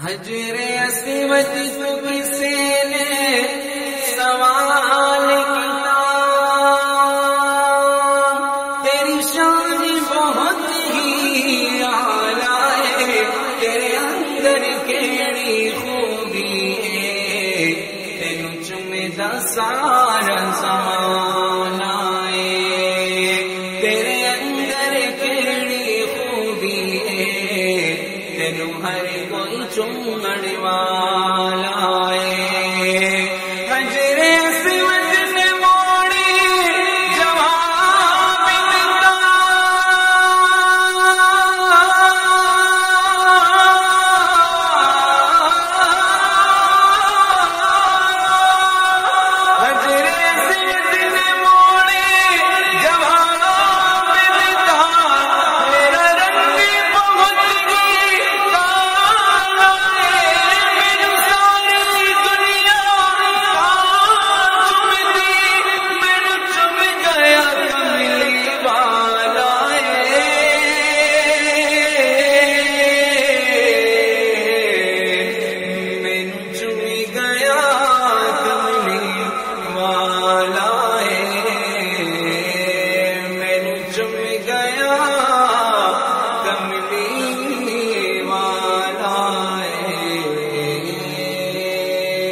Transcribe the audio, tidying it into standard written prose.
حجر اسود کو کسی نے سوال کیا، تیری شان بہت ہی اعلیٰ ہے، تیرے اندر کیڑی خوبی ہے، تینوں چومدا سارا زمانہ ہے، تیرے اندر کیڑی خوبی ہے، تینوں ہر کوئی چومن والا ہے۔